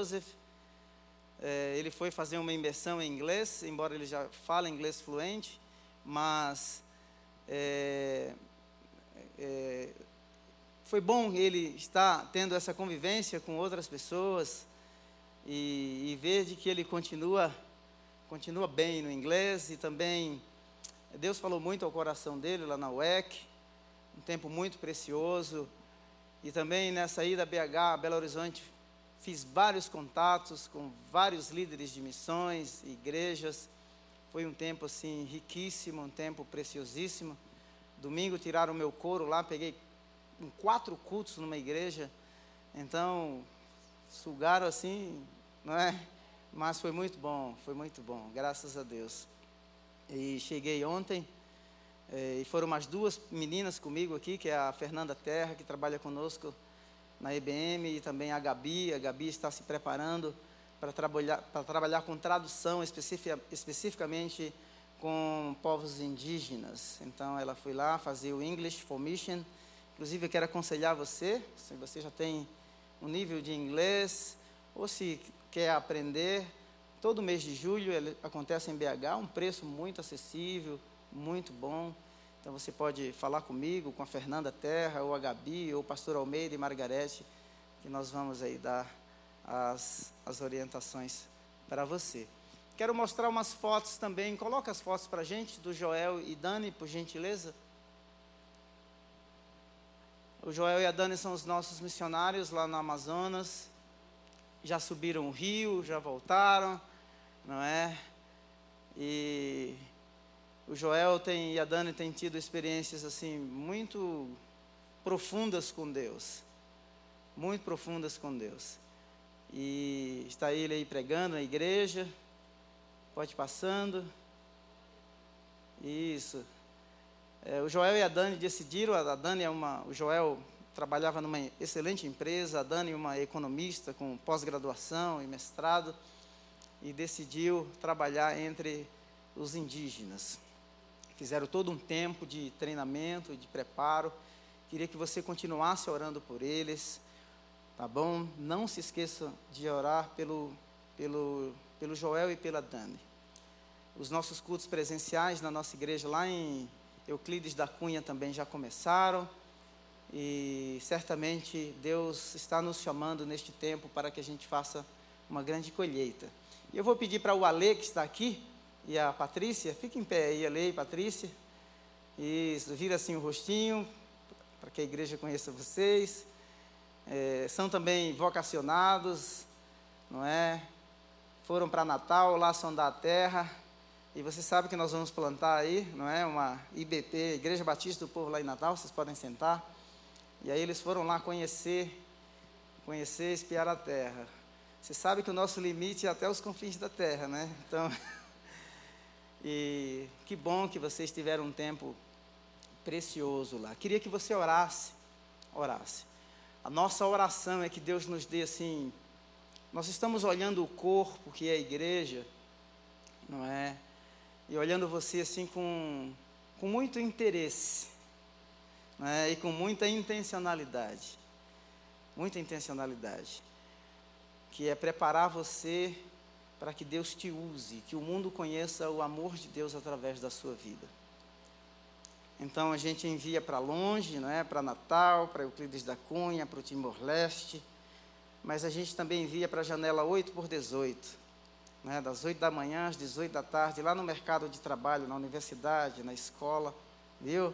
Joseph. Ele foi fazer uma imersão em inglês, embora ele já fale inglês fluente, mas foi bom ele estar tendo essa convivência com outras pessoas e ver de que ele continua bem no inglês. E também Deus falou muito ao coração dele lá na UEC, um tempo muito precioso. E também nessa ida a BH, Belo Horizonte, fiz vários contatos com vários líderes de missões, igrejas. Foi um tempo assim riquíssimo, um tempo preciosíssimo. Domingo tiraram o meu couro lá, peguei 4 cultos numa igreja. Então, sugaram assim, não é? Mas foi muito bom, graças a Deus. E cheguei ontem, e foram umas 2 meninas comigo aqui, que é a Fernanda Terra, que trabalha conosco na EBM, e também a Gabi. A Gabi está se preparando para trabalhar com tradução, especificamente com povos indígenas. Então, ela foi lá fazer o English for Mission. Inclusive, eu quero aconselhar você, se você já tem um nível de inglês, ou se quer aprender, todo mês de julho ele acontece em BH, um preço muito acessível, muito bom. Então, você pode falar comigo, com a Fernanda Terra, ou a Gabi, ou o pastor Almeida e Margarete, que nós vamos aí dar as orientações para você. Quero mostrar umas fotos também. Coloca as fotos para a gente, do Joel e Dani, por gentileza. O Joel e a Dani são os nossos missionários lá no Amazonas. Já subiram o rio, já voltaram, não é? E o Joel e a Dani têm tido experiências assim muito profundas com Deus. Muito profundas com Deus. E está ele aí pregando na igreja. Pode ir passando. Isso. O Joel e a Dani decidiram. O Joel trabalhava numa excelente empresa, a Dani uma economista com pós-graduação e mestrado, e decidiu trabalhar entre os indígenas. Fizeram todo um tempo de treinamento, de preparo. Queria que você continuasse orando por eles, tá bom? Não se esqueça de orar pelo Joel e pela Dani. Os nossos cultos presenciais na nossa igreja lá em Euclides da Cunha também já começaram, e certamente Deus está nos chamando neste tempo para que a gente faça uma grande colheita. E eu vou pedir para o Ale, que está aqui, e a Patrícia, fique em pé aí, Ale e Patrícia. Isso, vira assim o rostinho, para que a igreja conheça vocês. São também vocacionados, não é? Foram para Natal, lá sondar a terra. E você sabe que nós vamos plantar aí, não é? Uma IBP, Igreja Batista do Povo lá em Natal, vocês podem sentar. E aí eles foram lá conhecer, espiar a terra. Você sabe que o nosso limite é até os confins da terra, né? Então, e que bom que vocês tiveram um tempo precioso lá. Queria que você orasse. A nossa oração é que Deus nos dê assim, nós estamos olhando o corpo, que é a igreja, não é? E olhando você assim com muito interesse, não é? E com muita intencionalidade, que é preparar você para que Deus te use, que o mundo conheça o amor de Deus através da sua vida. Então a gente envia para longe, não é? Para Natal, para Euclides da Cunha, para o Timor-Leste, mas a gente também envia para a janela 8x18, né? Das 8 da manhã às 18 da tarde, lá no mercado de trabalho, na universidade, na escola, viu?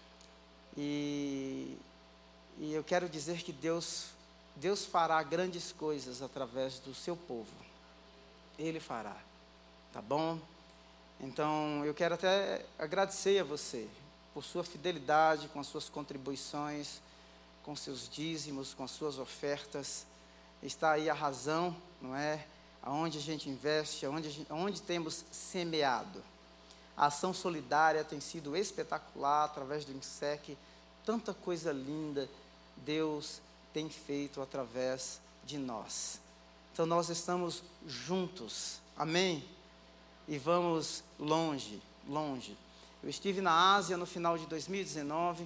E eu quero dizer que Deus fará grandes coisas através do seu povo. Ele fará, tá bom? Então, eu quero até agradecer a você por sua fidelidade, com as suas contribuições, com seus dízimos, com as suas ofertas. Está aí a razão, não é? Aonde a gente investe, aonde temos semeado. A ação solidária tem sido espetacular, através do INSEC, tanta coisa linda Deus tem feito através de nós. Então nós estamos juntos, amém? E vamos longe. Eu estive na Ásia no final de 2019,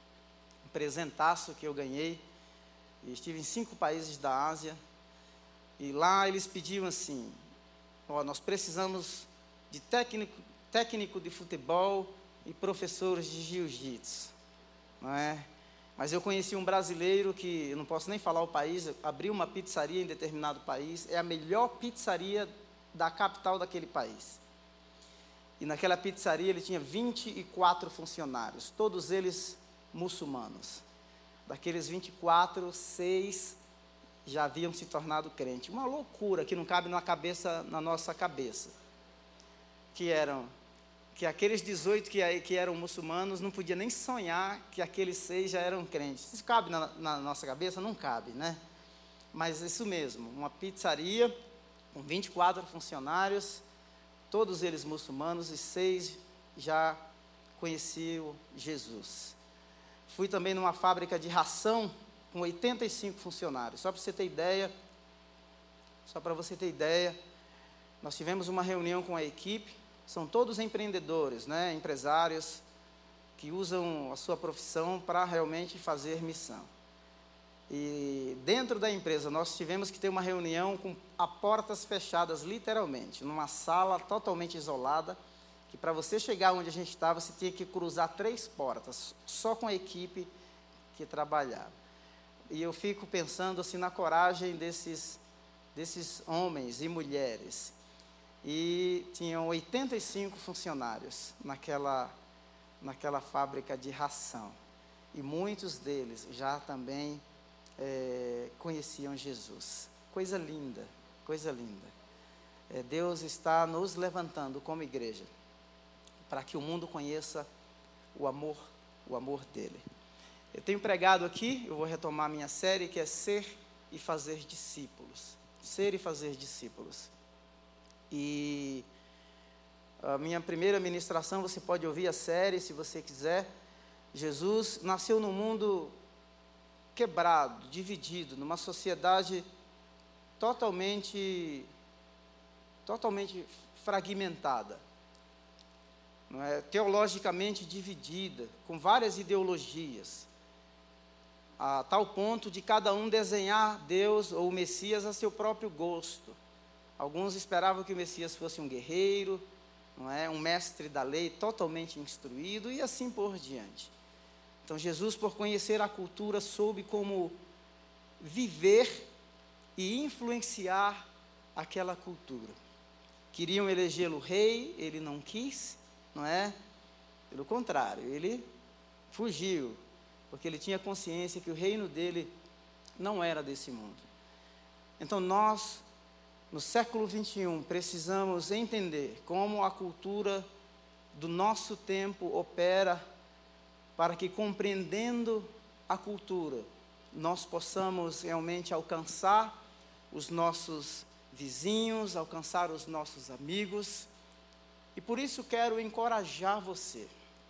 um presentaço que eu ganhei, e estive em 5 países da Ásia, E lá eles pediam assim: nós precisamos de técnico de futebol e professores de jiu-jitsu, não é? Mas eu conheci um brasileiro que, eu não posso nem falar o país, abriu uma pizzaria em determinado país, é a melhor pizzaria da capital daquele país. E naquela pizzaria ele tinha 24 funcionários, todos eles muçulmanos. Daqueles 24, 6 já haviam se tornado crente. Uma loucura que não cabe na nossa cabeça. Que aqueles 18 que eram muçulmanos não podia nem sonhar que aqueles 6 já eram crentes. Isso cabe na nossa cabeça? Não cabe, né? Mas isso mesmo, uma pizzaria com 24 funcionários, todos eles muçulmanos, e 6 já conheciam Jesus. Fui também numa fábrica de ração com 85 funcionários. Só para você ter ideia, nós tivemos uma reunião com a equipe. São todos empreendedores, né? Empresários que usam a sua profissão para realmente fazer missão. E dentro da empresa nós tivemos que ter uma reunião com a portas fechadas, literalmente, numa sala totalmente isolada, que para você chegar onde a gente estava, você tinha que cruzar 3 portas, só com a equipe que trabalhava. E eu fico pensando assim na coragem desses homens e mulheres. E tinham 85 funcionários naquela fábrica de ração. E muitos deles já também conheciam Jesus. Coisa linda, coisa linda. Deus está nos levantando como igreja para que o mundo conheça o amor dele. Eu tenho pregado aqui, eu vou retomar minha série, que é Ser e Fazer Discípulos. Ser e Fazer Discípulos. E a minha primeira ministração, você pode ouvir a série se você quiser. Jesus nasceu num mundo quebrado, dividido, numa sociedade totalmente fragmentada, não é? Teologicamente dividida, com várias ideologias, a tal ponto de cada um desenhar Deus ou o Messias a seu próprio gosto. Alguns esperavam que o Messias fosse um guerreiro, não é? Um mestre da lei totalmente instruído e assim por diante. Então Jesus, por conhecer a cultura, soube como viver e influenciar aquela cultura. Queriam elegê-lo rei, ele não quis, não é? Pelo contrário, ele fugiu, porque ele tinha consciência que o reino dele não era desse mundo. Então nós, no século 21, precisamos entender como a cultura do nosso tempo opera, para que, compreendendo a cultura, nós possamos realmente alcançar os nossos vizinhos, alcançar os nossos amigos. E por isso quero encorajar você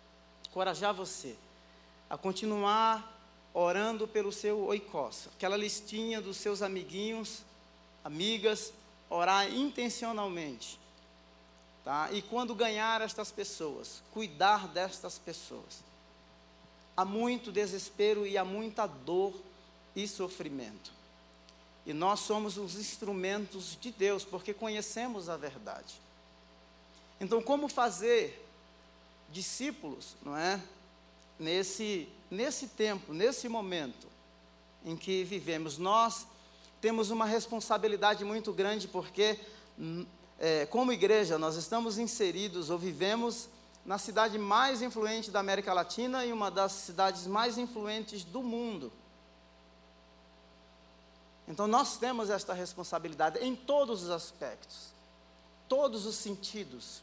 a continuar orando pelo seu oikos, aquela listinha dos seus amiguinhos, amigas, orar intencionalmente, tá? E quando ganhar estas pessoas, cuidar destas pessoas. Há muito desespero e há muita dor e sofrimento. E nós somos os instrumentos de Deus, porque conhecemos a verdade. Então, como fazer discípulos, não é? Nesse tempo, nesse momento em que vivemos, nós temos uma responsabilidade muito grande, porque como igreja nós estamos inseridos ou vivemos na cidade mais influente da América Latina e uma das cidades mais influentes do mundo. Então nós temos esta responsabilidade em todos os aspectos, todos os sentidos.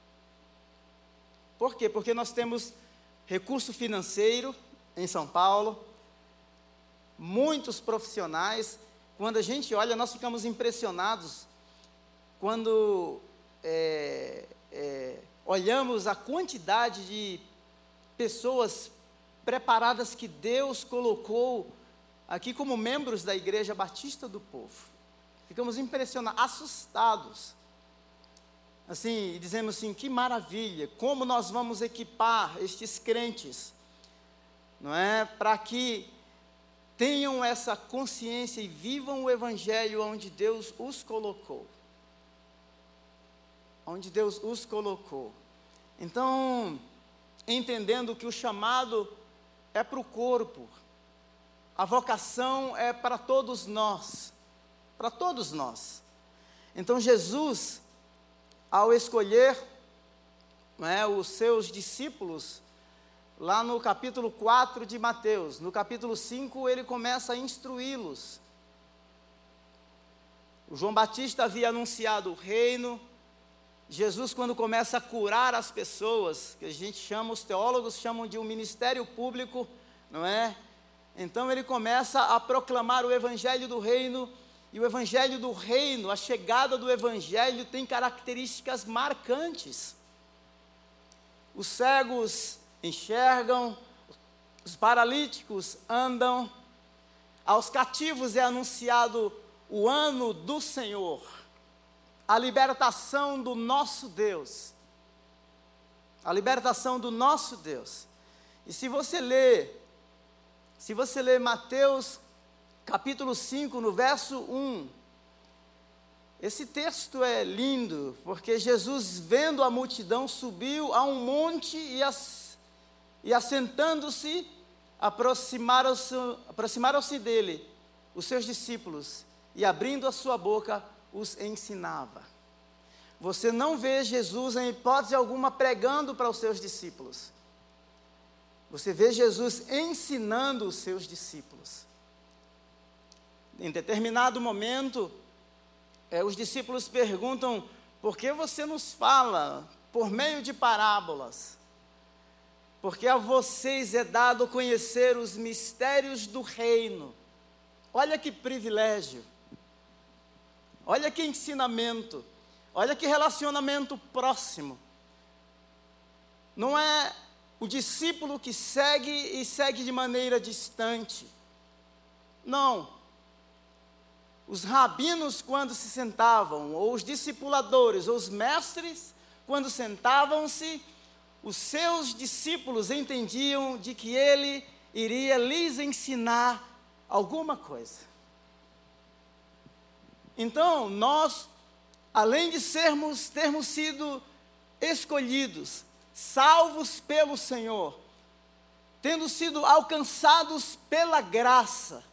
Por quê? Porque nós temos recurso financeiro em São Paulo, muitos profissionais. Quando a gente olha, nós ficamos impressionados quando olhamos a quantidade de pessoas preparadas que Deus colocou aqui como membros da Igreja Batista do Povo. Ficamos impressionados, assustados. Assim, e dizemos assim, que maravilha, como nós vamos equipar estes crentes, não é? Para que tenham essa consciência e vivam o Evangelho onde Deus os colocou. Onde Deus os colocou. Então, entendendo que o chamado é para o corpo, a vocação é para todos nós, para todos nós. Então Jesus, ao escolher, os seus discípulos, lá no capítulo 4 de Mateus, no capítulo 5 ele começa a instruí-los. O João Batista havia anunciado o reino. Jesus, quando começa a curar as pessoas, que a gente chama, os teólogos chamam de um ministério público, não é? Então ele começa a proclamar o evangelho do reino, e o evangelho do reino, a chegada do evangelho tem características marcantes. Os cegos enxergam, os paralíticos andam, aos cativos é anunciado o ano do Senhor, a libertação do nosso Deus, a libertação do nosso Deus. E se você lê Mateus capítulo 5, no verso 1, esse texto é lindo, porque Jesus, vendo a multidão, subiu a um monte e assentando-se, aproximaram-se dele os seus discípulos, e abrindo a sua boca, os ensinava. Você não vê Jesus, em hipótese alguma, pregando para os seus discípulos. Você vê Jesus ensinando os seus discípulos. Em determinado momento, os discípulos perguntam: por que você nos fala por meio de parábolas? Porque a vocês é dado conhecer os mistérios do reino. Olha que privilégio, olha que ensinamento, olha que relacionamento próximo. Não é o discípulo que segue e segue de maneira distante. Não. Os rabinos, quando se sentavam, ou os discipuladores, ou os mestres, quando sentavam-se, os seus discípulos entendiam de que ele iria lhes ensinar alguma coisa. Então, nós, além de termos sido escolhidos, salvos pelo Senhor, tendo sido alcançados pela graça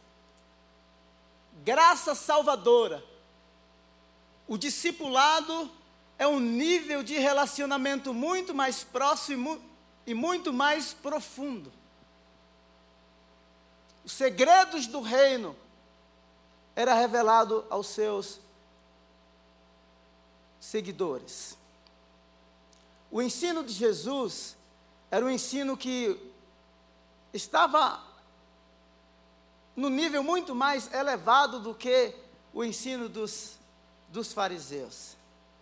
salvadora, o discipulado é um nível de relacionamento muito mais próximo e muito mais profundo. Os segredos do reino era revelado aos seus seguidores. O ensino de Jesus era um ensino que estava no nível muito mais elevado do que o ensino dos fariseus.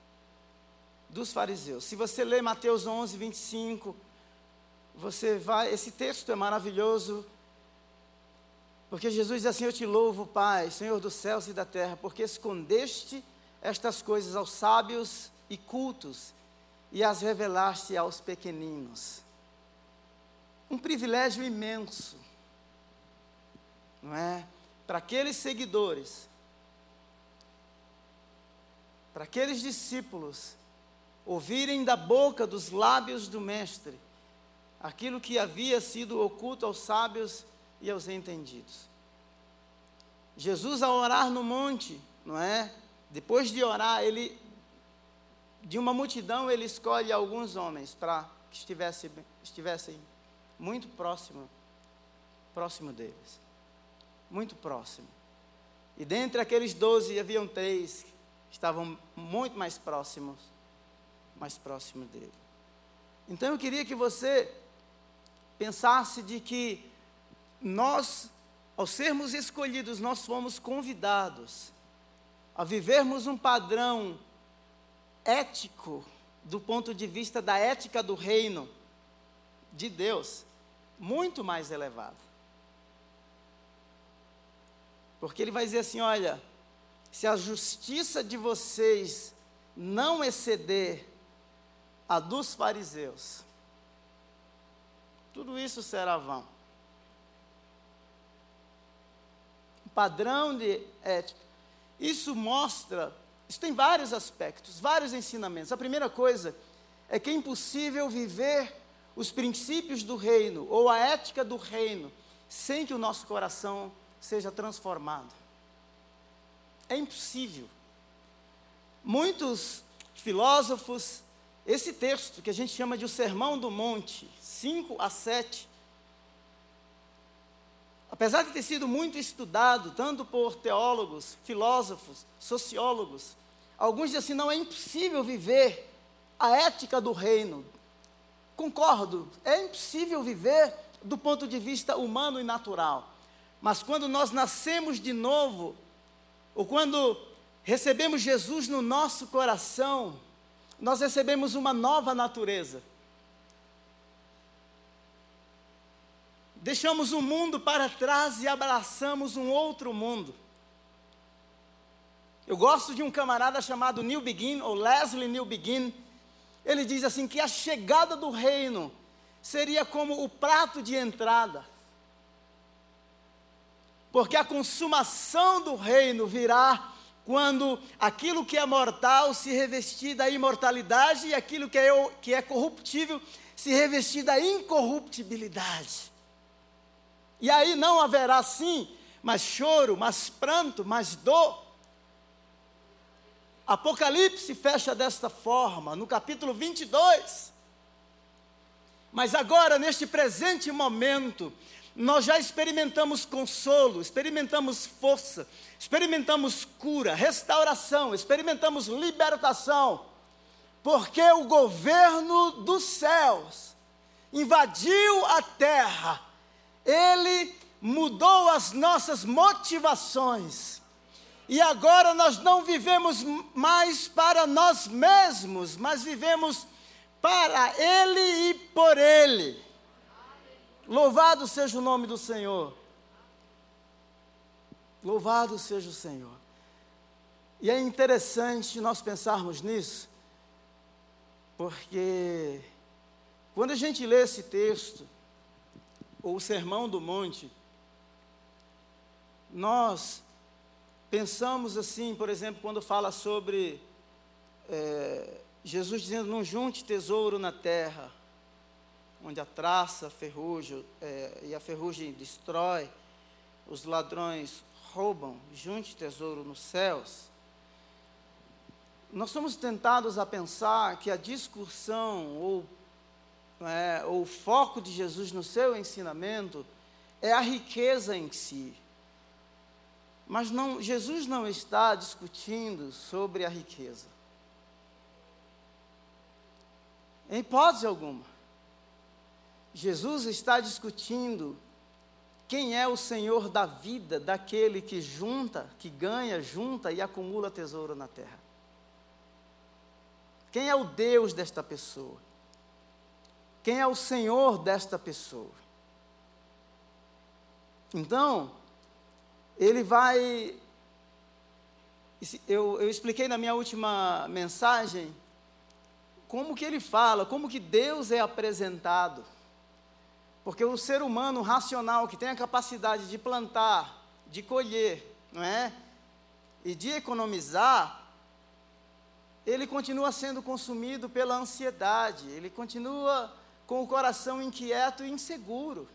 Se você ler Mateus 11, 25, esse texto é maravilhoso, porque Jesus diz assim: eu te louvo, Pai, Senhor dos céus e da terra, porque escondeste estas coisas aos sábios e cultos, e as revelaste aos pequeninos. Um privilégio imenso, não é? Para aqueles seguidores, para aqueles discípulos, ouvirem da boca, dos lábios do Mestre, aquilo que havia sido oculto aos sábios e aos entendidos. Jesus, ao orar no monte, não é? Depois de orar, de uma multidão, ele escolhe alguns homens para que estivessem muito próximo deles. Muito próximo. E dentre aqueles 12, haviam 3 que estavam muito mais próximos dele. Então eu queria que você pensasse de que nós, ao sermos escolhidos, nós fomos convidados a vivermos um padrão ético, do ponto de vista da ética do reino de Deus, muito mais elevado. Porque ele vai dizer assim: olha, se a justiça de vocês não exceder a dos fariseus, tudo isso será vão. padrão de ética. Isso tem vários aspectos, vários ensinamentos. A primeira coisa é que é impossível viver os princípios do reino, ou a ética do reino, sem que o nosso coração seja transformado. É impossível. Muitos filósofos, esse texto que a gente chama de o Sermão do Monte, 5-7, apesar de ter sido muito estudado, tanto por teólogos, filósofos, sociólogos, alguns dizem assim, não é impossível viver a ética do reino. Concordo, é impossível viver do ponto de vista humano e natural. Mas quando nós nascemos de novo, ou quando recebemos Jesus no nosso coração, nós recebemos uma nova natureza. Deixamos o mundo para trás e abraçamos um outro mundo. Eu gosto de um camarada chamado Neil Begin, ou Leslie Neil Begin. Ele diz assim que a chegada do reino seria como o prato de entrada. Porque a consumação do reino virá quando aquilo que é mortal se revestir da imortalidade e aquilo que é corruptível se revestir da incorruptibilidade. E aí não haverá sim mais choro, mais pranto, mais dor. Apocalipse fecha desta forma, no capítulo 22. Mas agora, neste presente momento, nós já experimentamos consolo, experimentamos força, experimentamos cura, restauração, experimentamos libertação, porque o governo dos céus invadiu a terra, ele mudou as nossas motivações, e agora nós não vivemos mais para nós mesmos, mas vivemos para Ele e por Ele. Louvado seja o nome do Senhor. Louvado seja o Senhor. E é interessante nós pensarmos nisso, porque quando a gente lê esse texto, ou o Sermão do Monte, nós pensamos assim, por exemplo, quando fala sobre Jesus dizendo, não junte tesouro na terra, onde a traça, e a ferrugem destrói, os ladrões roubam, junte tesouro nos céus. Nós somos tentados a pensar que a discussão, ou o foco de Jesus no seu ensinamento, é a riqueza em si. Mas Jesus não está discutindo sobre a riqueza. Em hipótese alguma. Jesus está discutindo quem é o Senhor da vida daquele que junta, que ganha, junta e acumula tesouro na terra. Quem é o Deus desta pessoa? Quem é o Senhor desta pessoa? Então, ele vai... Eu expliquei na minha última mensagem como que ele fala, como que Deus é apresentado. Porque o ser humano racional, que tem a capacidade de plantar, de colher, não é? E de economizar, ele continua sendo consumido pela ansiedade, ele continua com o coração inquieto e inseguro.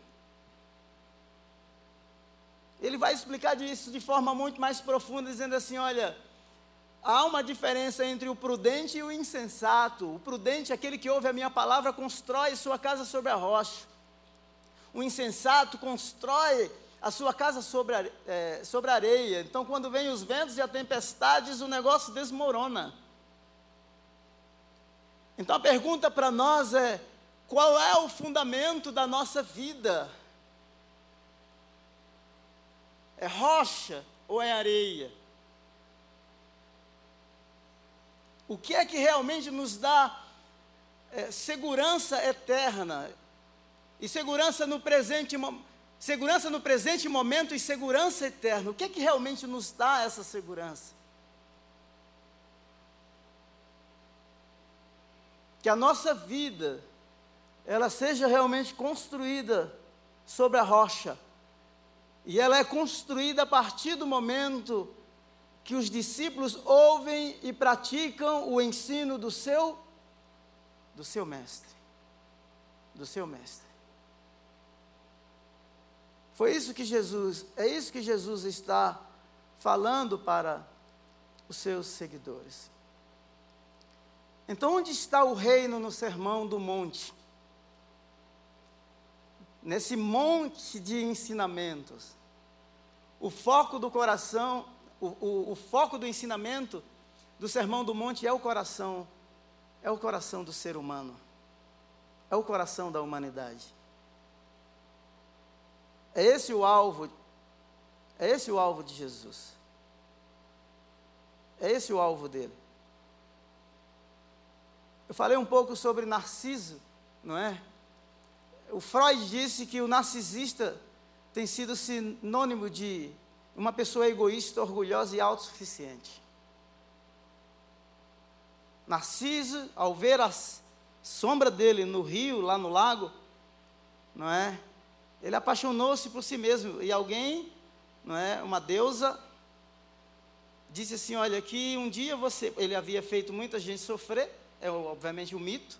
Ele vai explicar isso de forma muito mais profunda, dizendo assim, olha, há uma diferença entre o prudente e o insensato. O prudente, aquele que ouve a minha palavra, constrói sua casa sobre a rocha. O insensato constrói a sua casa sobre a areia. Então, quando vem os ventos e as tempestades, o negócio desmorona. Então, a pergunta para nós é, qual é o fundamento da nossa vida? É rocha ou é areia? O que é que realmente nos dá segurança eterna? E segurança no presente momento e segurança eterna. O que é que realmente nos dá essa segurança? Que a nossa vida, ela seja realmente construída sobre a rocha. E ela é construída a partir do momento que os discípulos ouvem e praticam o ensino do seu mestre. Do seu mestre. É isso que Jesus está falando para os seus seguidores. Então, onde está o reino no Sermão do Monte? Nesse monte de ensinamentos. O foco do coração, o foco do ensinamento do Sermão do Monte é o coração do ser humano. É o coração da humanidade. É esse o alvo de Jesus. É esse o alvo dele. Eu falei um pouco sobre Narciso, não é? O Freud disse que o narcisista tem sido sinônimo de uma pessoa egoísta, orgulhosa e autossuficiente. Narciso, ao ver a sombra dele no rio, lá no lago, não é? Ele apaixonou-se por si mesmo. E alguém, não é? Uma deusa, disse assim, olha, que um dia ele havia feito muita gente sofrer, é obviamente um mito,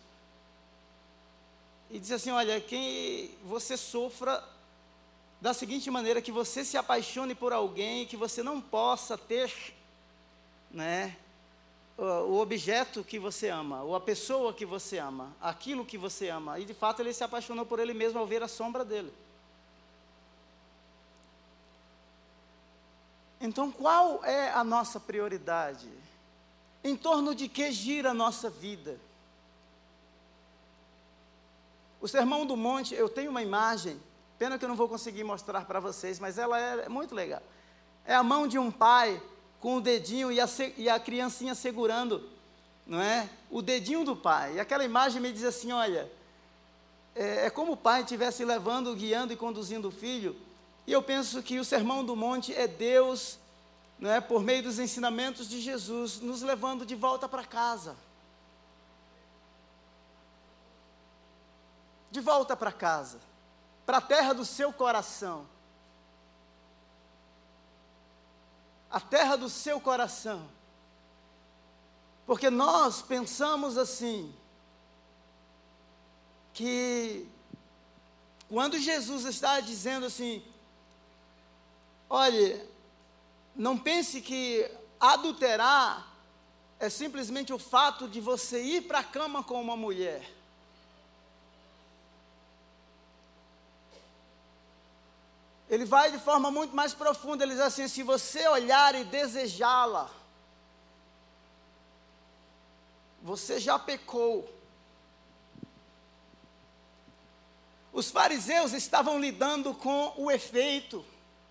e disse assim, olha, que você sofra da seguinte maneira, que você se apaixone por alguém, que você não possa ter, né, o objeto que você ama, ou a pessoa que você ama, aquilo que você ama. E de fato ele se apaixonou por ele mesmo ao ver a sombra dele. Então qual é a nossa prioridade? Em torno de que gira a nossa vida? O Sermão do Monte, eu tenho uma imagem, pena que eu não vou conseguir mostrar para vocês, mas ela é muito legal. É a mão de um pai com o dedinho e a criancinha segurando, não é? O dedinho do pai. E aquela imagem me diz assim, olha, é como o pai estivesse levando, guiando e conduzindo o filho. E eu penso que o Sermão do Monte é Deus, não é, por meio dos ensinamentos de Jesus, nos levando de volta para casa. De volta para casa, para a terra do seu coração. A terra do seu coração. Porque nós pensamos assim, que quando Jesus está dizendo assim, olhe, não pense que adulterar é simplesmente o fato de você ir para a cama com uma mulher. Ele vai de forma muito mais profunda, ele diz assim, se você olhar e desejá-la, você já pecou. Os fariseus estavam lidando com o efeito.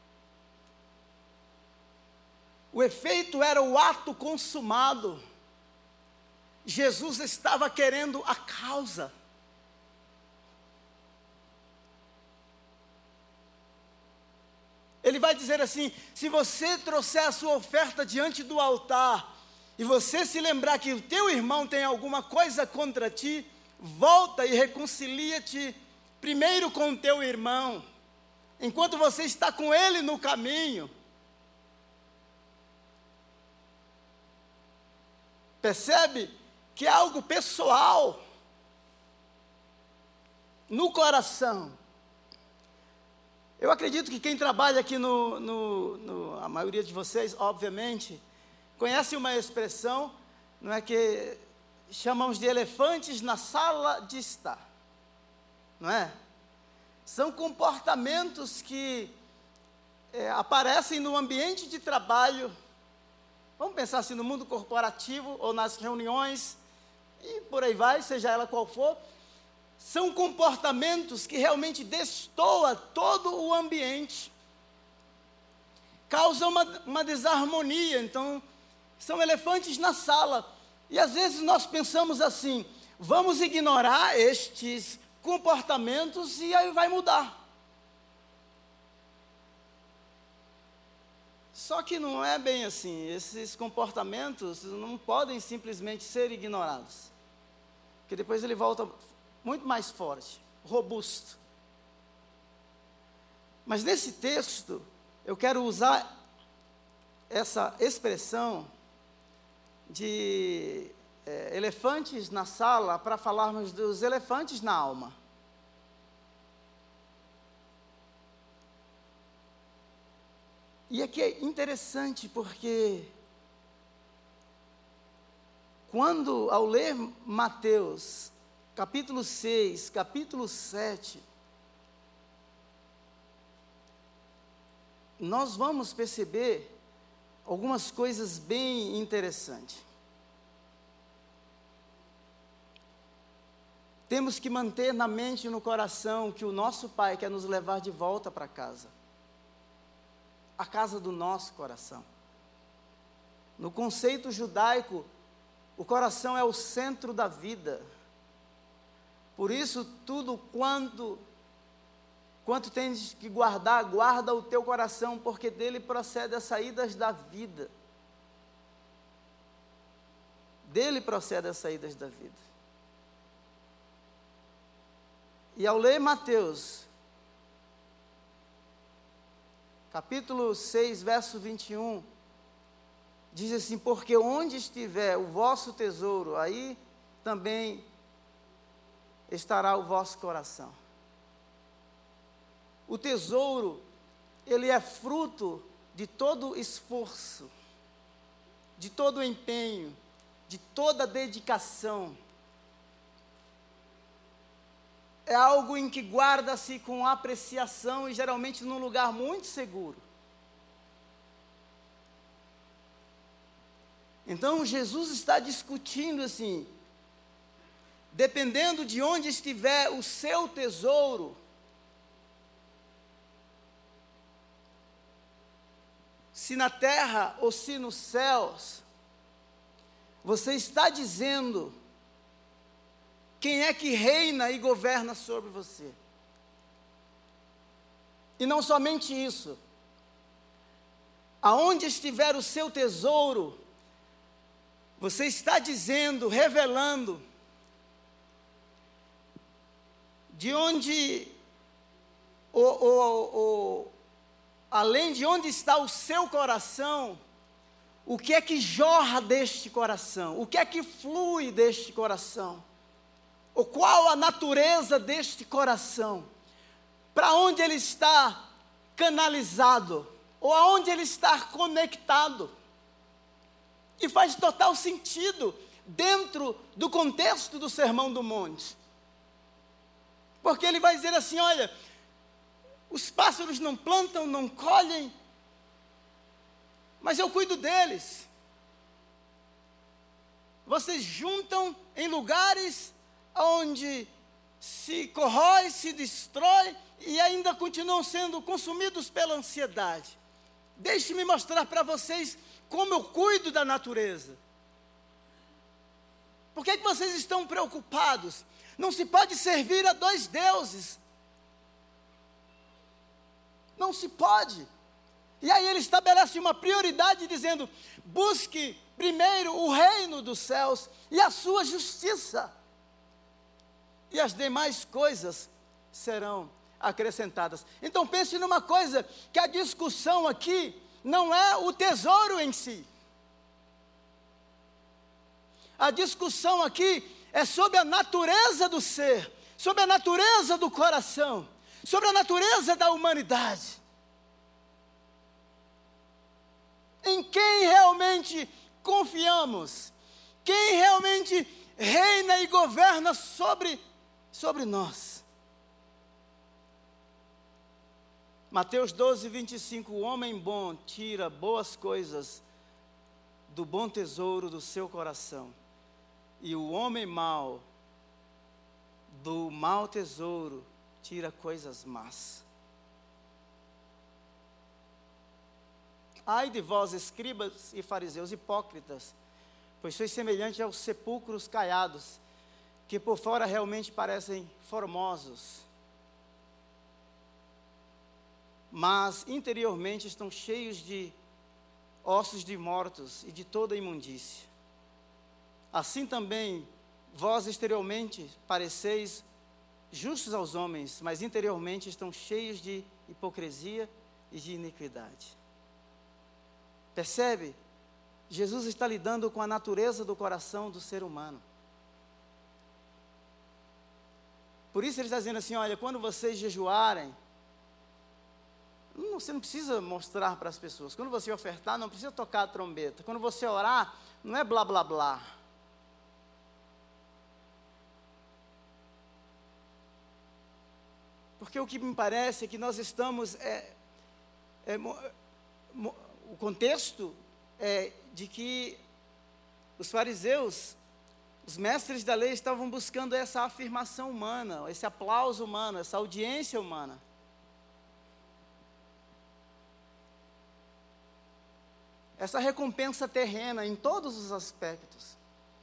O efeito era o ato consumado. Jesus estava querendo a causa. Ele vai dizer assim, se você trouxer a sua oferta diante do altar, e você se lembrar que o teu irmão tem alguma coisa contra ti, volta e reconcilia-te primeiro com o teu irmão, enquanto você está com ele no caminho. Percebe que é algo pessoal, no coração. Eu acredito que quem trabalha aqui a maioria de vocês, obviamente, conhece uma expressão, não é, que chamamos de elefantes na sala de estar, não é? São comportamentos que aparecem no ambiente de trabalho, vamos pensar assim, no mundo corporativo ou nas reuniões, e por aí vai, seja ela qual for. São comportamentos que realmente destoam todo o ambiente, causam uma desarmonia. Então, são elefantes na sala, e às vezes nós pensamos assim, vamos ignorar estes comportamentos e aí vai mudar. Só que não é bem assim, esses comportamentos não podem simplesmente ser ignorados, porque depois ele volta muito mais forte, robusto. Mas nesse texto, eu quero usar essa expressão de elefantes na sala para falarmos dos elefantes na alma. E aqui é interessante porque quando, ao ler Mateus, capítulo 6, capítulo 7, nós vamos perceber algumas coisas bem interessantes. Temos que manter na mente e no coração que o nosso Pai quer nos levar de volta para casa. A casa do nosso coração. No conceito judaico, o coração é o centro da vida. Por isso, tudo quanto tens que guardar, guarda o teu coração, porque dele procede as saídas da vida. Dele procede as saídas da vida. E ao ler Mateus, capítulo 6, verso 21, diz assim: porque onde estiver o vosso tesouro, aí também estará o vosso coração. O tesouro, ele é fruto de todo esforço, de todo empenho, de toda dedicação. É algo em que guarda-se com apreciação e geralmente num lugar muito seguro. Então Jesus está discutindo assim, dependendo de onde estiver o seu tesouro, se na terra ou se nos céus, você está dizendo quem é que reina e governa sobre você. E não somente isso, aonde estiver o seu tesouro, você está dizendo, revelando, de onde, além de onde está o seu coração, o que é que jorra deste coração, o que é que flui deste coração, ou qual a natureza deste coração, para onde ele está canalizado, ou aonde ele está conectado. E faz total sentido dentro do contexto do Sermão do Monte. Porque ele vai dizer assim: olha, os pássaros não plantam, não colhem, mas eu cuido deles. Vocês juntam em lugares onde se corrói, se destrói e ainda continuam sendo consumidos pela ansiedade. Deixe-me mostrar para vocês como eu cuido da natureza. Por que vocês estão preocupados? Não se pode servir a dois deuses. Não se pode. E aí ele estabelece uma prioridade dizendo: busque primeiro o reino dos céus e a sua justiça, e as demais coisas serão acrescentadas. Então pense numa coisa, que a discussão aqui não é o tesouro em si. A discussão aqui é sobre a natureza do ser, sobre a natureza do coração, sobre a natureza da humanidade. Em quem realmente confiamos, quem realmente reina e governa sobre nós. Mateus 12, 25, o homem bom tira boas coisas do bom tesouro do seu coração, e o homem mau, do mau tesouro, tira coisas más. Ai de vós, escribas e fariseus hipócritas, pois sois semelhantes aos sepulcros caiados, que por fora realmente parecem formosos, mas interiormente estão cheios de ossos de mortos e de toda imundícia. Assim também, vós exteriormente pareceis justos aos homens, mas interiormente estão cheios de hipocrisia e de iniquidade. Percebe? Jesus está lidando com a natureza do coração do ser humano. Por isso ele está dizendo assim, olha, quando vocês jejuarem, você não precisa mostrar para as pessoas. Quando você ofertar, não precisa tocar a trombeta. Quando você orar, não é blá blá blá. Porque o que me parece é que nós estamos... o contexto é de que os fariseus, os mestres da lei, estavam buscando essa afirmação humana, esse aplauso humano, essa audiência humana. Essa recompensa terrena em todos os aspectos.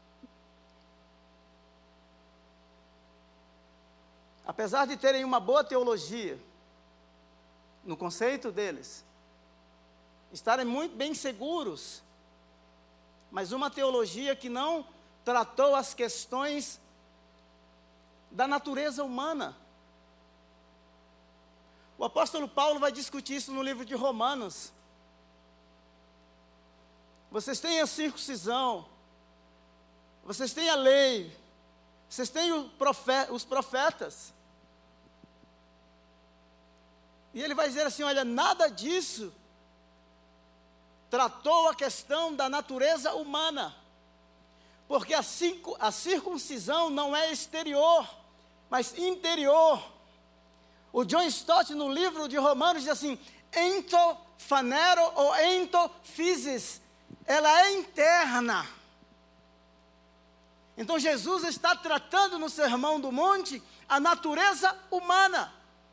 Apesar de terem uma boa teologia, no conceito deles, estarem muito bem seguros, mas uma teologia que não tratou as questões da natureza humana. O apóstolo Paulo vai discutir isso no livro de Romanos. Vocês têm a circuncisão, vocês têm a lei, vocês têm os profetas. E ele vai dizer assim, olha, nada disso tratou a questão da natureza humana. Porque a circuncisão não é exterior, mas interior. O John Stott, no livro de Romanos, diz assim, ento phanero ou ento physis, ela é interna. Então Jesus está tratando no Sermão do Monte a natureza humana.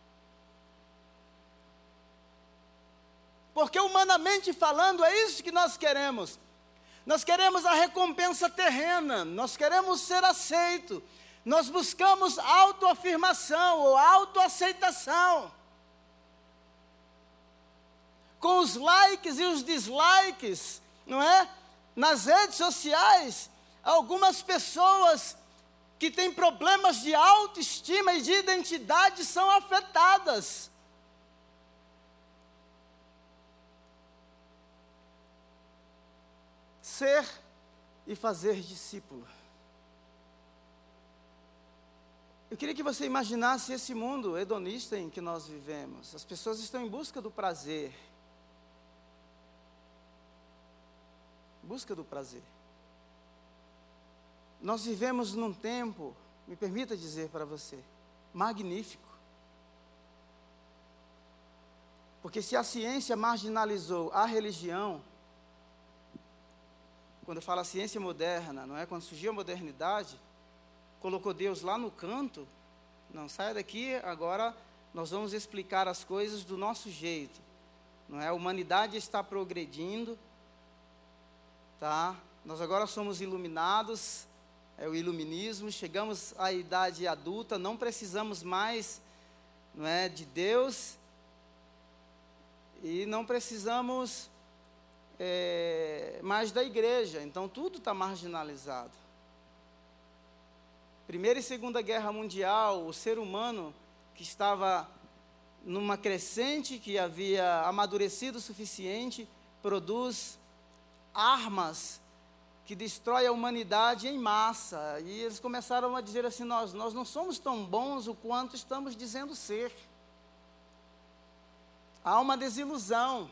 Porque humanamente falando, é isso que nós queremos. Nós queremos a recompensa terrena, nós queremos ser aceito, nós buscamos autoafirmação ou autoaceitação. Com os likes e os dislikes, não é? Nas redes sociais, algumas pessoas que têm problemas de autoestima e de identidade são afetadas. Ser e fazer discípulo. Eu queria que você imaginasse esse mundo hedonista em que nós vivemos. As pessoas estão em busca do prazer. Busca do prazer. Nós vivemos num tempo, me permita dizer para você, magnífico. Porque se a ciência marginalizou a religião, quando eu falo a ciência moderna, não é? Quando surgiu a modernidade, colocou Deus lá no canto, não, saia daqui, agora nós vamos explicar as coisas do nosso jeito, não é? A humanidade está progredindo, tá? Nós agora somos iluminados, é o iluminismo, chegamos à idade adulta, não precisamos mais, não é, de Deus, e não precisamos mais da igreja, então tudo está marginalizado. Primeira e Segunda Guerra Mundial, o ser humano que estava numa crescente, que havia amadurecido o suficiente, produz armas que destrói a humanidade em massa. E eles começaram a dizer assim, nós não somos tão bons o quanto estamos dizendo ser. Há uma desilusão.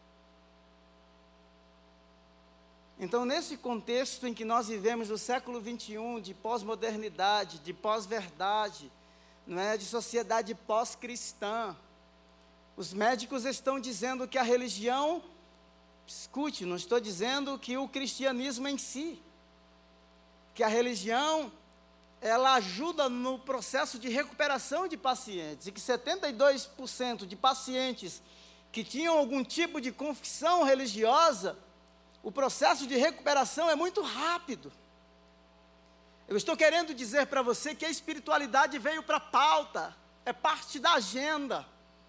Então, nesse contexto em que nós vivemos no século XXI, de pós-modernidade, de pós-verdade, não é, de sociedade pós-cristã, os médicos estão dizendo que a religião, escute, não estou dizendo que o cristianismo em si, que a religião, ela ajuda no processo de recuperação de pacientes, e que 72% de pacientes que tinham algum tipo de confissão religiosa, o processo de recuperação é muito rápido. Eu estou querendo dizer para você que a espiritualidade veio para a pauta, é parte da agenda.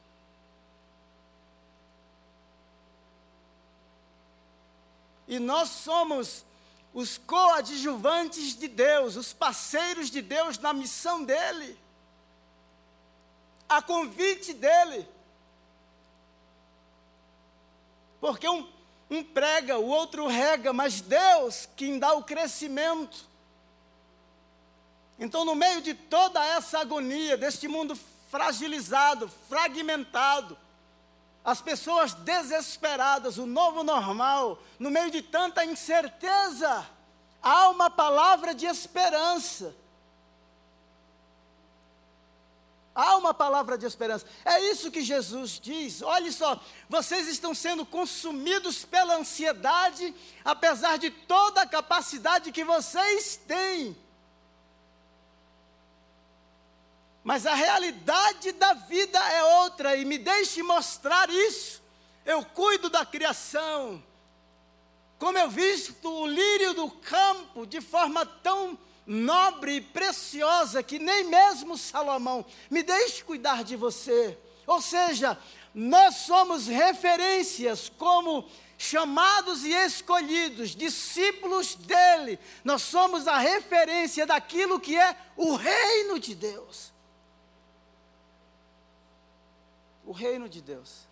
E nós somos os coadjuvantes de Deus, os parceiros de Deus na missão dEle, a convite dEle. Porque um prega, o outro rega, mas Deus quem dá o crescimento. Então, no meio de toda essa agonia, deste mundo fragilizado, fragmentado, as pessoas desesperadas, o novo normal, no meio de tanta incerteza, há uma palavra de esperança. Há uma palavra de esperança. É isso que Jesus diz. Olha só, vocês estão sendo consumidos pela ansiedade, apesar de toda a capacidade que vocês têm. Mas a realidade da vida é outra, e me deixe mostrar isso. Eu cuido da criação. Como eu visto o lírio do campo de forma tão nobre e preciosa, que nem mesmo Salomão, me deixe cuidar de você. Ou seja, nós somos referências como chamados e escolhidos, discípulos dele. Nós somos a referência daquilo que é o reino de Deus. O reino de Deus.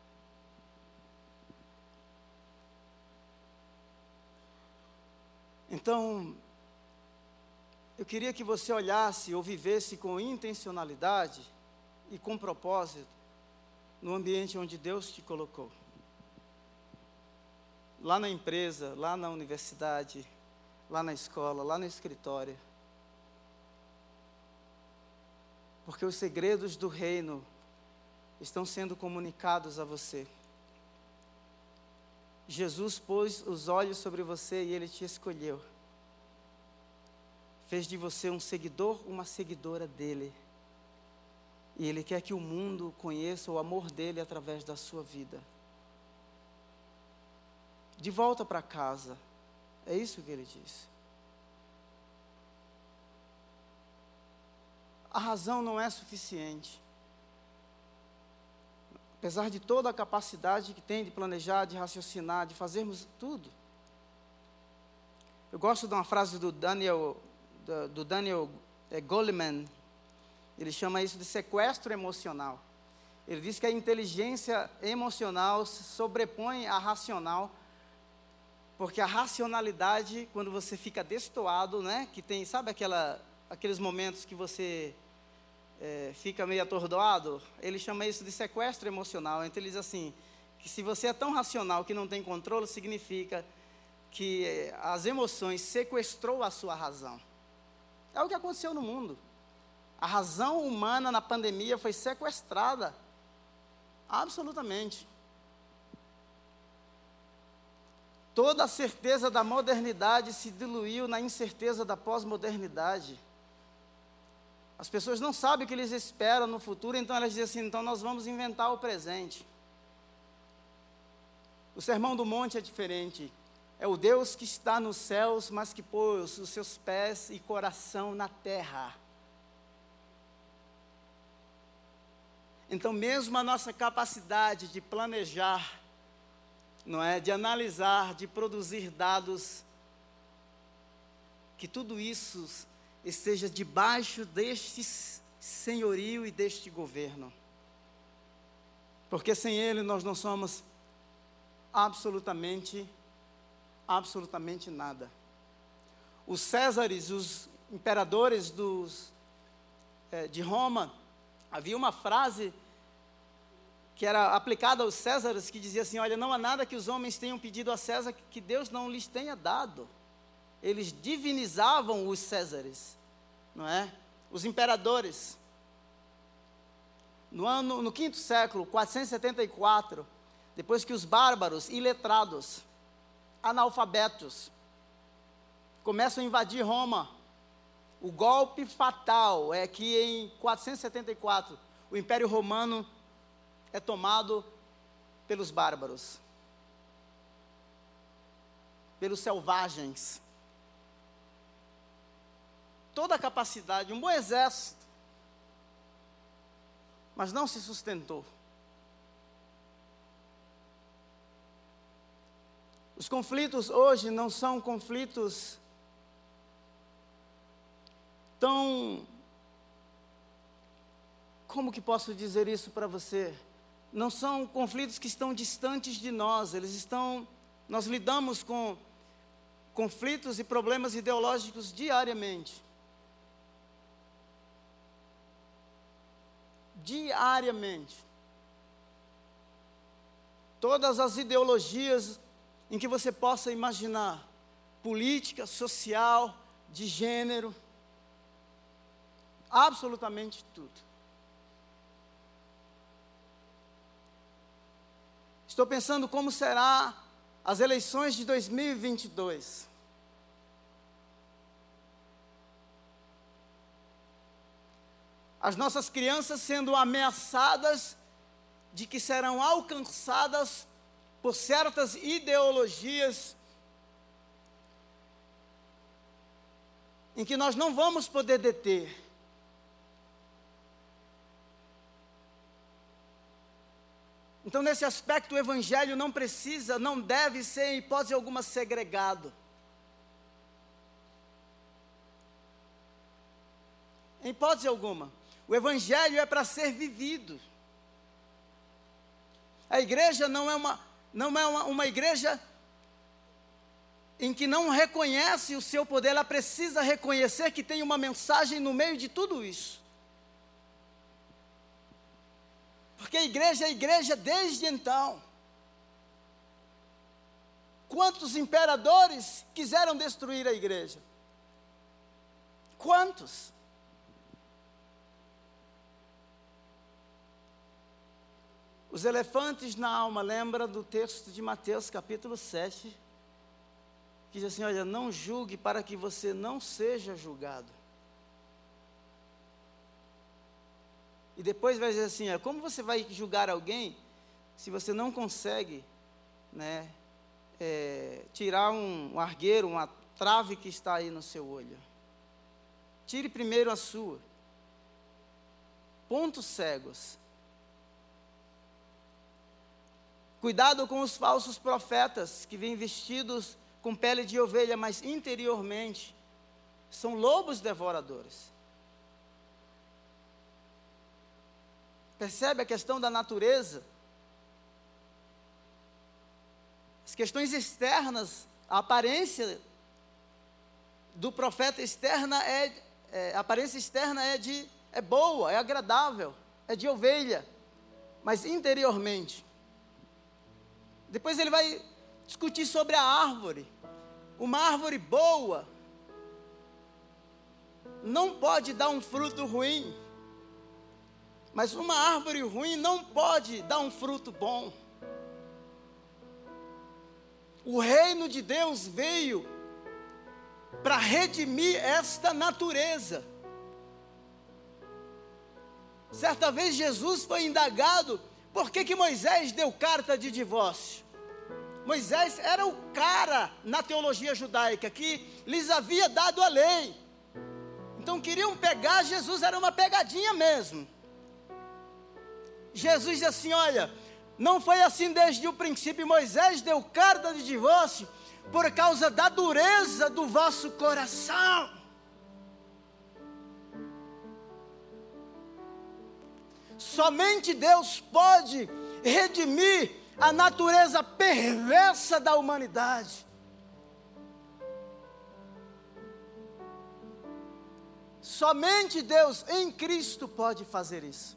Então, eu queria que você olhasse ou vivesse com intencionalidade e com propósito no ambiente onde Deus te colocou. Lá na empresa, lá na universidade, lá na escola, lá no escritório. Porque os segredos do reino estão sendo comunicados a você. Jesus pôs os olhos sobre você e Ele te escolheu. Fez de você um seguidor, uma seguidora dEle. E Ele quer que o mundo conheça o amor dEle através da sua vida. De volta para casa. É isso que Ele diz. A razão não é suficiente. Apesar de toda a capacidade que tem de planejar, de raciocinar, de fazermos tudo. Eu gosto de uma frase do Daniel Goleman. Ele chama isso de sequestro emocional. Ele diz que a inteligência emocional se sobrepõe à racional, porque a racionalidade, quando você fica destoado, né, que tem, sabe aqueles momentos que você fica meio atordoado, ele chama isso de sequestro emocional. Então ele diz assim, que se você é tão racional que não tem controle, significa que as emoções sequestrou a sua razão. É o que aconteceu no mundo. A razão humana na pandemia foi sequestrada, absolutamente. Toda a certeza da modernidade se diluiu na incerteza da pós-modernidade. As pessoas não sabem o que eles esperam no futuro, então elas dizem assim, então nós vamos inventar o presente. O Sermão do Monte é diferente. É o Deus que está nos céus, mas que pôs os seus pés e coração na terra. Então mesmo a nossa capacidade de planejar, não é, de analisar, de produzir dados, que tudo isso esteja debaixo deste senhorio e deste governo. Porque sem Ele nós não somos absolutamente nada. Os Césares, os imperadores de Roma, havia uma frase que era aplicada aos Césares, que dizia assim, olha, não há nada que os homens tenham pedido a César que Deus não lhes tenha dado. Eles divinizavam os Césares, não é? Os imperadores. No quinto século, 474, depois que os bárbaros, iletrados, analfabetos, começam a invadir Roma, o golpe fatal é que em 474, o Império Romano é tomado pelos bárbaros, pelos selvagens. Toda a capacidade, um bom exército, mas não se sustentou. Os conflitos hoje não são conflitos tão... Como que posso dizer isso para você? não são conflitos que estão distantes de nós, nós lidamos com conflitos e problemas ideológicos diariamente. Diariamente. Todas as ideologias em que você possa imaginar, política, social, de gênero, absolutamente tudo. Estou pensando como será as eleições de 2022. As nossas crianças sendo ameaçadas de que serão alcançadas por certas ideologias em que nós não vamos poder deter. Então, nesse aspecto, o Evangelho não deve ser, em hipótese alguma, segregado. Em hipótese alguma. O Evangelho é para ser vivido. A igreja não é uma igreja em que não reconhece o seu poder, ela precisa reconhecer que tem uma mensagem no meio de tudo isso. Porque a igreja é igreja desde então. Quantos imperadores quiseram destruir a igreja? Quantos? Os elefantes na alma, lembra do texto de Mateus capítulo 7, que diz assim, olha, não julgue para que você não seja julgado. E depois vai dizer assim, como você vai julgar alguém se você não consegue, né, tirar um argueiro, uma trave que está aí no seu olho? Tire primeiro a sua. Pontos cegos. Cuidado com os falsos profetas que vêm vestidos com pele de ovelha, mas interiormente são lobos devoradores. Percebe a questão da natureza? As questões externas, a aparência do profeta externa a aparência externa é boa, é agradável, é de ovelha, mas interiormente. Depois ele vai discutir sobre a árvore. Uma árvore boa não pode dar um fruto ruim, mas uma árvore ruim não pode dar um fruto bom. O reino de Deus veio para redimir esta natureza. Certa vez Jesus foi indagado por que Moisés deu carta de divórcio. Moisés era o cara na teologia judaica que lhes havia dado a lei. Então queriam pegar Jesus, era uma pegadinha mesmo. Jesus diz assim, olha, não foi assim desde o princípio. Moisés deu carta de divórcio por causa da dureza do vosso coração. Somente Deus pode redimir a natureza perversa da humanidade. Somente Deus em Cristo pode fazer isso.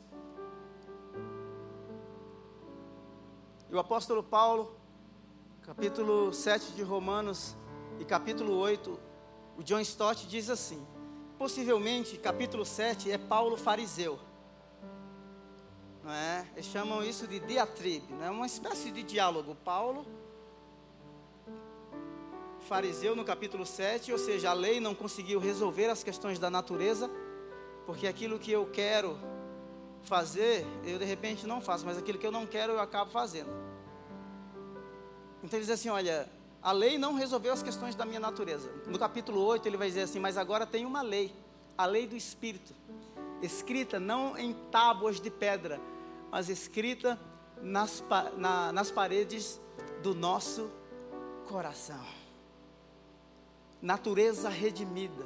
E o apóstolo Paulo, capítulo 7 de Romanos e capítulo 8, o John Stott diz assim, possivelmente capítulo 7 é Paulo fariseu. Não é? Eles chamam isso de diatribe, não é? Uma espécie de diálogo. Paulo, fariseu no capítulo 7, ou seja, a lei não conseguiu resolver as questões da natureza, porque aquilo que eu quero fazer, eu de repente não faço, mas aquilo que eu não quero, eu acabo fazendo. Então ele diz assim, olha, a lei não resolveu as questões da minha natureza. No capítulo 8 ele vai dizer assim, mas agora tem uma lei, a lei do Espírito, escrita não em tábuas de pedra, mas escrita nas paredes do nosso coração. Natureza redimida,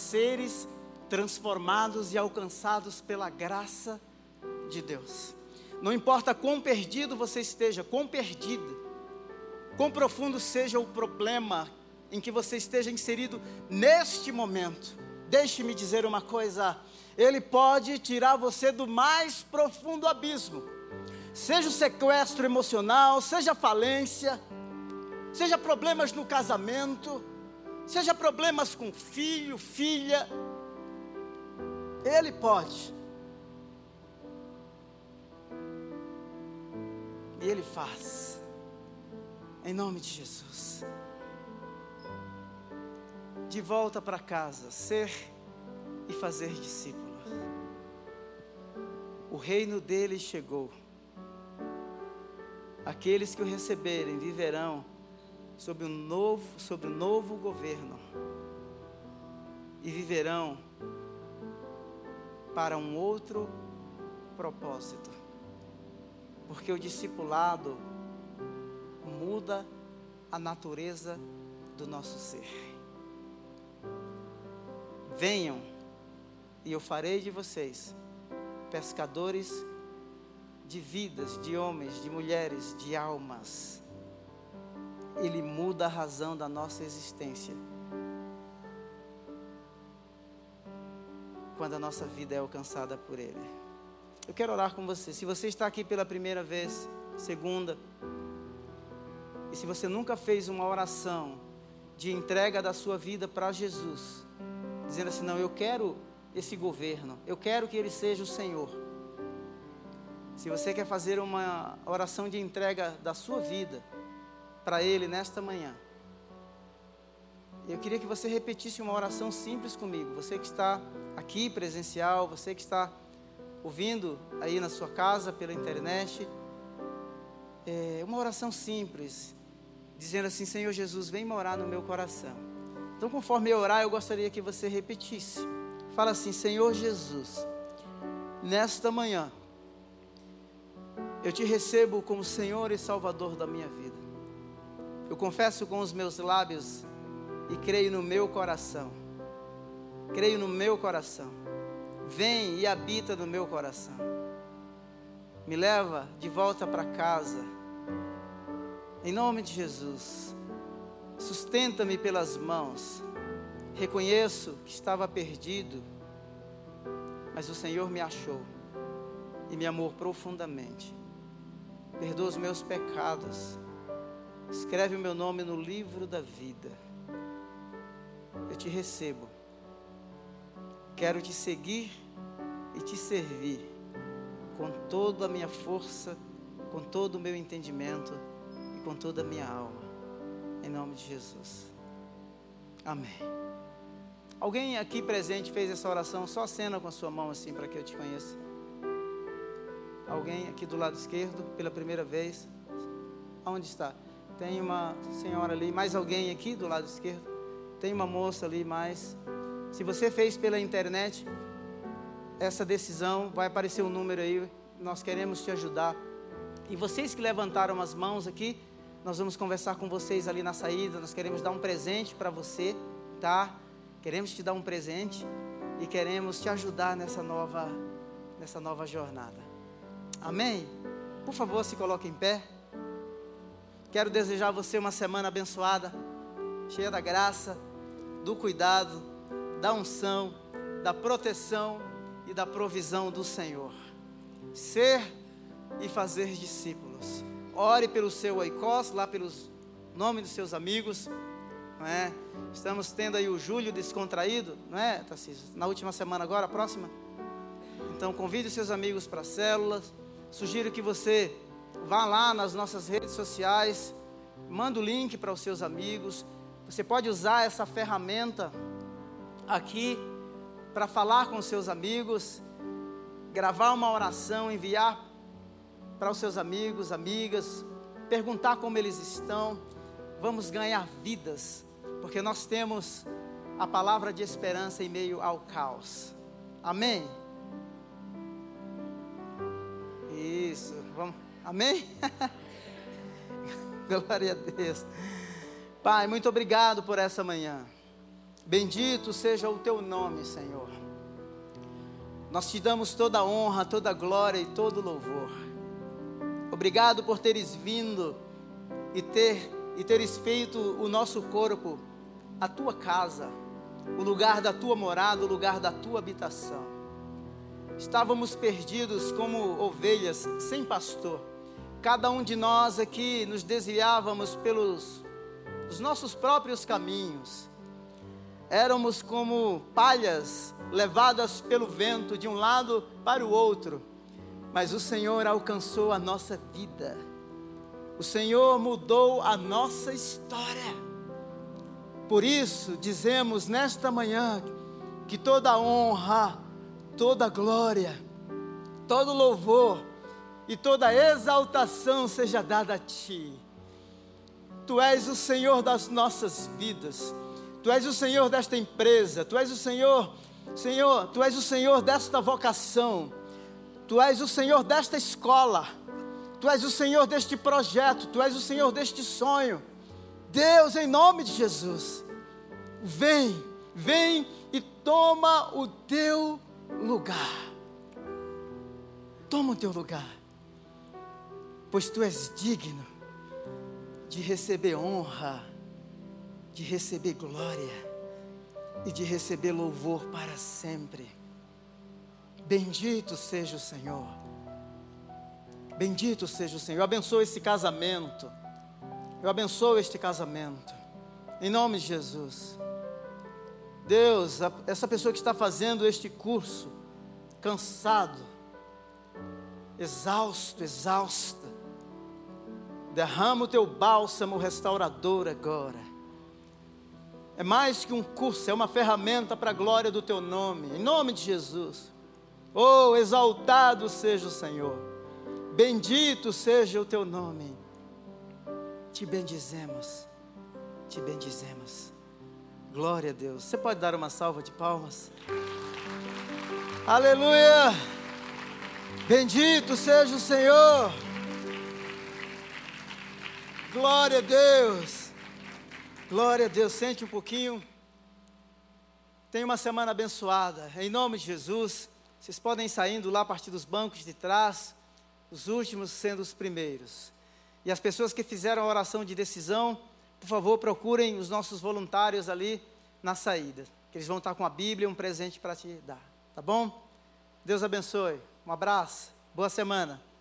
seres transformados e alcançados pela graça de Deus. Não importa quão perdido você esteja, quão perdido, quão profundo seja o problema em que você esteja inserido neste momento, deixe-me dizer uma coisa: Ele pode tirar você do mais profundo abismo. Seja o sequestro emocional, seja a falência, seja problemas no casamento, seja problemas com filho, filha, Ele pode. E Ele faz. Em nome de Jesus. De volta para casa, ser e fazer discípulos. O reino dele chegou. Aqueles que o receberem viverão sob um novo governo. E viverão para um outro propósito. Porque o discipulado muda a natureza do nosso ser. Venham, e eu farei de vocês pescadores de vidas, de homens, de mulheres, de almas. Ele muda a razão da nossa existência quando a nossa vida é alcançada por Ele. Eu quero orar com você. Se você está aqui pela primeira vez, segunda, e se você nunca fez uma oração de entrega da sua vida para Jesus, dizendo assim: não, eu quero esse governo, eu quero que Ele seja o Senhor. Se você quer fazer uma oração de entrega da sua vida para Ele nesta manhã, eu queria que você repetisse uma oração simples comigo. Você que está aqui presencial, você que está ouvindo aí na sua casa, pela internet, uma oração simples, dizendo assim: Senhor Jesus, vem morar no meu coração. Então, conforme eu orar, eu gostaria que você repetisse. Fala assim: Senhor Jesus, nesta manhã, eu te recebo como Senhor e Salvador da minha vida. Eu confesso com os meus lábios e creio no meu coração. Creio no meu coração. Vem e habita no meu coração. Me leva de volta para casa. Em nome de Jesus. Sustenta-me pelas mãos. Reconheço que estava perdido, mas o Senhor me achou e me amou profundamente. Perdoa os meus pecados. Escreve o meu nome no livro da vida. Eu te recebo. Quero te seguir e te servir com toda a minha força, com todo o meu entendimento e com toda a minha alma. Em nome de Jesus. Amém. Alguém aqui presente fez essa oração? Só acena com a sua mão assim para que eu te conheça. Alguém aqui do lado esquerdo, pela primeira vez? Aonde está? Tem uma senhora ali. Mais alguém aqui do lado esquerdo? Tem uma moça ali mais. Se você fez pela internet essa decisão, vai aparecer um número aí. Nós queremos te ajudar. E vocês que levantaram as mãos aqui, nós vamos conversar com vocês ali na saída. Nós queremos dar um presente para você, tá? Queremos te dar um presente e queremos te ajudar nessa nova jornada. Amém? Por favor, se coloque em pé. Quero desejar a você uma semana abençoada, cheia da graça, do cuidado, da unção, da proteção e da provisão do Senhor. Ser e fazer discípulos. Ore pelo seu oikos, lá pelos nomes dos seus amigos, não é? Estamos tendo aí o julho descontraído, não é, Tarcísio? Na última semana agora, a próxima. Então convide os seus amigos para as células. Sugiro que você vá lá nas nossas redes sociais, manda o link para os seus amigos. Você pode usar essa ferramenta aqui para falar com os seus amigos, gravar uma oração, enviar para os seus amigos, amigas, perguntar como eles estão. Vamos ganhar vidas, porque nós temos a palavra de esperança em meio ao caos. Amém? Isso, vamos, amém? Glória a Deus. Pai, muito obrigado por essa manhã. Bendito seja o teu nome, Senhor. Nós te damos toda a honra, toda a glória e todo o louvor. Obrigado por teres vindo e teres feito o nosso corpo a tua casa, o lugar da tua morada, o lugar da tua habitação. Estávamos perdidos como ovelhas sem pastor. Cada um de nós aqui nos desviávamos pelos os nossos próprios caminhos. Éramos como palhas levadas pelo vento de um lado para o outro. Mas o Senhor alcançou a nossa vida. O Senhor mudou a nossa história. Por isso dizemos nesta manhã que toda honra, toda glória, todo louvor e toda exaltação seja dada a Ti. Tu és o Senhor das nossas vidas. Tu és o Senhor desta empresa. Tu és o Senhor, Tu és o Senhor desta vocação. Tu és o Senhor desta escola. Tu és o Senhor deste projeto. Tu és o Senhor deste sonho. Deus, em nome de Jesus, vem e toma o teu lugar. Toma o teu lugar, pois tu és digno de receber honra, de receber glória e de receber louvor para sempre. Bendito seja o Senhor. Bendito seja o Senhor. Eu abençoo esse casamento. Eu abençoo este casamento. Em nome de Jesus. Deus, essa pessoa que está fazendo este curso, cansado, exausta, derrama o teu bálsamo restaurador agora. É mais que um curso, é uma ferramenta para a glória do teu nome. Em nome de Jesus. Oh, exaltado seja o Senhor. Bendito seja o teu nome. Te bendizemos. Te bendizemos. Glória a Deus. Você pode dar uma salva de palmas? Aleluia! Bendito seja o Senhor. Glória a Deus. Glória a Deus. Sente um pouquinho. Tenha uma semana abençoada. Em nome de Jesus. Vocês podem ir saindo lá a partir dos bancos de trás, os últimos sendo os primeiros. E as pessoas que fizeram a oração de decisão, por favor, procurem os nossos voluntários ali na saída, que eles vão estar com a Bíblia e um presente para te dar, tá bom? Deus abençoe, um abraço, boa semana.